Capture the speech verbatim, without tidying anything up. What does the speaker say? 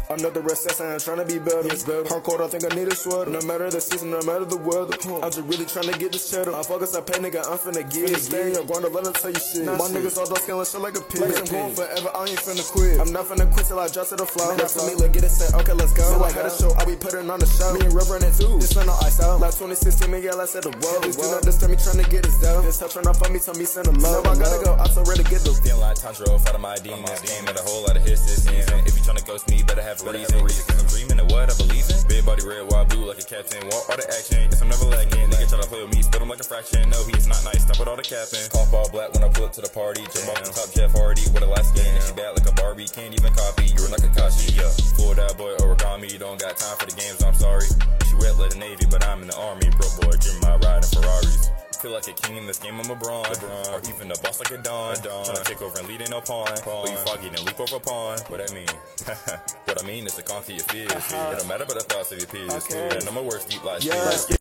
I'm not the recess, I ain't tryna be better. Hardcore, I think I need a sweater. No matter the season, no matter the weather. I'm just really tryna get this cheddar. I focus, I pay, nigga, I'm finna get it. Stay in your grind, let them tell you shit. My niggas all dark skin, shit like a pig. I'm going forever, I ain't finna quit. I'm not finna quit till I drop to the floor. That's for me, look, get it set, okay, let's go. So I had a show, I be putting on the show. Me and Rev running too. This ain't no ice out. Like twenty sixteen, me, yeah, I said the world. This do not disturb me, tryna get this down. This help tryna find me, tell me, send a love. Now I gotta go, I'm so ready to get the feeling like Tantra, out of my demons. Game and a whole lot of hits this season. If you tryna ghost me, better have a reason. Cause I'm dreaming of what I believe in. Big body red, white blue like a captain. Walk all the action, yes, I'm never lagging. Nigga try to play with me, spit him like a fraction. No, he is not nice, stop with all the capping. Cough all black when I pull up to the party. Jump off the top, Jeff Hardy with a light skin. And she bad like a Barbie, can't even copy. You're like a Kashi, yeah. Full that boy origami, don't got time for the games, I'm sorry. She wet like the Navy, but I'm in the Army. Broke boy, Jeremiah riding Ferraris. Feel like a king in this game, I'm a LeBron. LeBron. Or even a boss like a Don. Don. Tryna take over and lead in no pawn. But you foggy and leap over pawn. What I mean? What I mean is to conquer your fears. Uh-huh. It don't matter about the thoughts of your peers. Okay. And no more words deep like yeah.